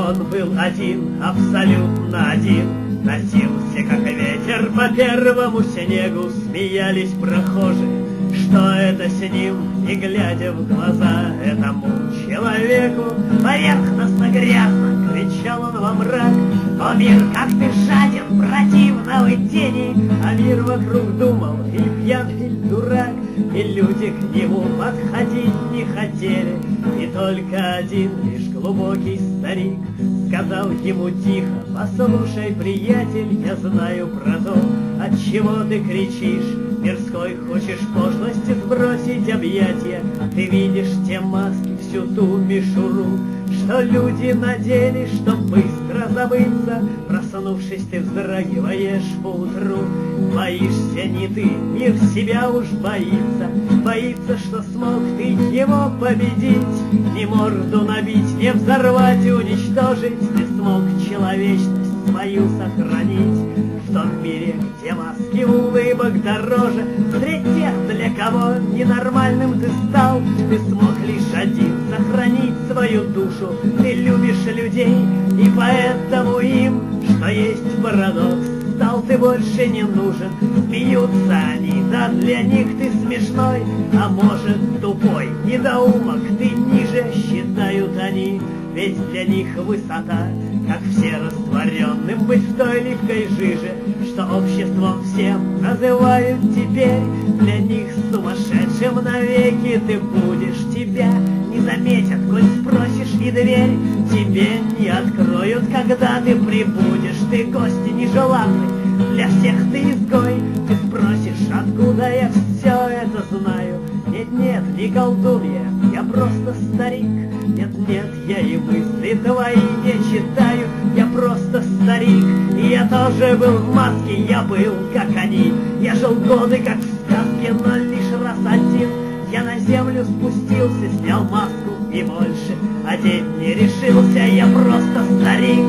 Он был один, абсолютно один, носился, как ветер, по первому снегу. Смеялись прохожие, что это с ним, не глядя в глаза этому человеку. Поверхностно грязно кричал он во мрак: «О, мир, как ты жаден, противно в тени!» А мир вокруг думал, или пьян, или дурак, и люди к нему подходить не хотели. И только один лишь глубокий старик сказал ему тихо: «Послушай, приятель, я знаю про то, от чего ты кричишь. Мирской хочешь пошлости сбросить объятия. Ты видишь те маски, всю ту мишуру, что люди надели, чтоб быстро забыться. Проснувшись, ты вздрагиваешь поутру. Боишься не ты, мир себя уж боится. Боится, что смог ты его победить. Не морду набить, не взорвать и уничтожить. Ты смог человечность свою сохранить. В том мире, где маски улыбок дороже, среди тех, для кого ненормальным ты стал, ты смог лишь один сохранить свою душу. Ты любишь людей, и поэтому им, что есть парадокс, стал ты больше не нужен. Смеются они, да для них ты смешной, а может тупой недоумок, ты ниже, считают они. Ведь для них высота, как все растворенным быть в той липкой жиже, что обществом всем называют теперь. Для них сумасшедшим навеки ты будешь. Тебя не заметят, коль спросишь, и дверь тебе не откроют, когда ты прибудешь. Ты гость нежеланный, для всех ты изгой. Ты спросишь, откуда я все это знаю. Нет, не колдун я просто старик. Нет, я и мысли твои не читаю. Я просто старик, и я тоже был в маске. Я был, как они, я жил годы, как в сказке, но лишь раз один я на землю спустился, снял маску и больше одеть не решился. Я просто старик.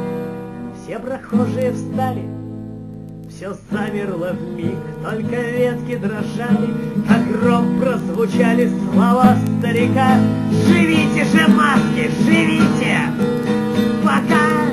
Все прохожие встали, все замерло вмиг, только ветки дрожали, как гром прозвучали слова старика: «Живите же, маски, живите! Пока!»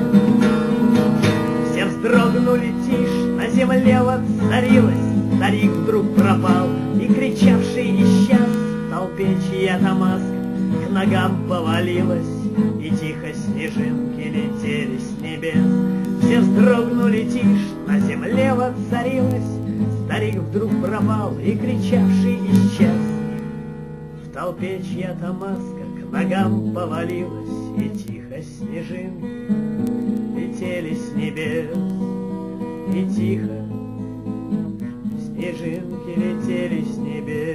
Все вздрогнули, тишь на земле воцарилась. Старик вдруг пропал, и кричавший исчез. В толпе чья-то маска к ногам повалилась, и тихо снежинки летели с небес. Все вздрогнули, тишь на земле воцарилась. Старик вдруг пропал, и кричавший исчез. В толпе чья-то маска к ногам повалилась, и тихо снежинки летели с небес. И тихо снежинки летели с небес.